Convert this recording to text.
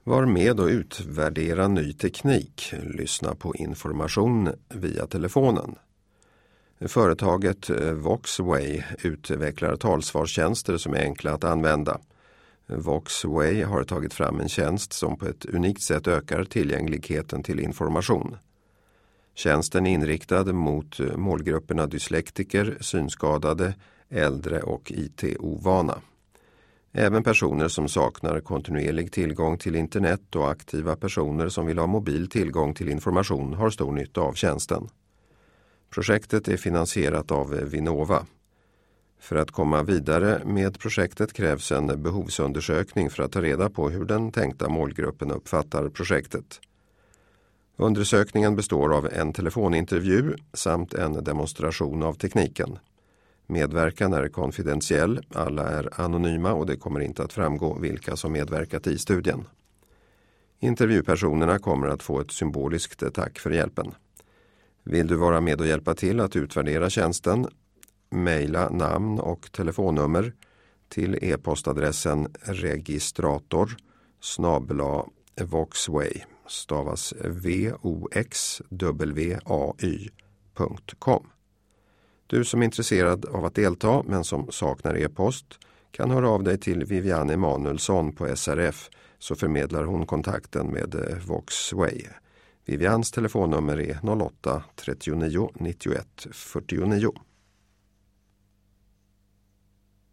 Var med och utvärdera ny teknik. Lyssna på information via telefonen. Företaget Voxway utvecklar talsvarstjänster som är enkla att använda. Voxway har tagit fram en tjänst som på ett unikt sätt ökar tillgängligheten till information. Tjänsten är inriktad mot målgrupperna dyslektiker, synskadade, äldre och IT-ovana. Även personer som saknar kontinuerlig tillgång till internet och aktiva personer som vill ha mobil tillgång till information har stor nytta av tjänsten. Projektet är finansierat av Vinnova. För att komma vidare med projektet krävs en behovsundersökning för att ta reda på hur den tänkta målgruppen uppfattar projektet. Undersökningen består av en telefonintervju samt en demonstration av tekniken. Medverkan är konfidentiell, alla är anonyma och det kommer inte att framgå vilka som medverkat i studien. Intervjupersonerna kommer att få ett symboliskt tack för hjälpen. Vill du vara med och hjälpa till att utvärdera tjänsten? Maila namn och telefonnummer till e-postadressen registrator@voxway stavas voxway.com. Du som är intresserad av att delta men som saknar e-post kan höra av dig till Viviane Emanuelsson på SRF så förmedlar hon kontakten med Voxway. Vivians telefonnummer är 08 39 91 49.